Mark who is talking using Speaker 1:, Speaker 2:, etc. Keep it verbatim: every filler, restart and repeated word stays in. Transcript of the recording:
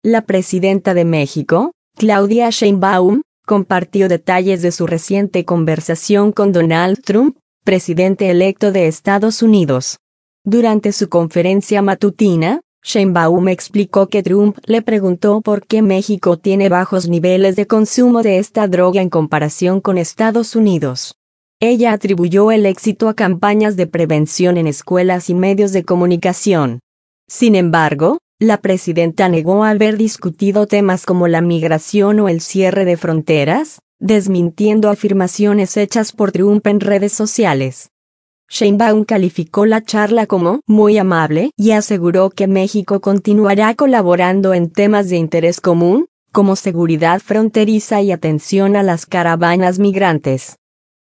Speaker 1: La presidenta de México, Claudia Sheinbaum, compartió detalles de su reciente conversación con Donald Trump, presidente electo de Estados Unidos. Durante su conferencia matutina, Sheinbaum explicó que Trump le preguntó por qué México tiene bajos niveles de consumo de esta droga en comparación con Estados Unidos. Ella atribuyó el éxito a campañas de prevención en escuelas y medios de comunicación. Sin embargo, la presidenta negó haber discutido temas como la migración o el cierre de fronteras, desmintiendo afirmaciones hechas por Trump en redes sociales. Sheinbaum calificó la charla como muy amable y aseguró que México continuará colaborando en temas de interés común, como seguridad fronteriza y atención a las caravanas migrantes.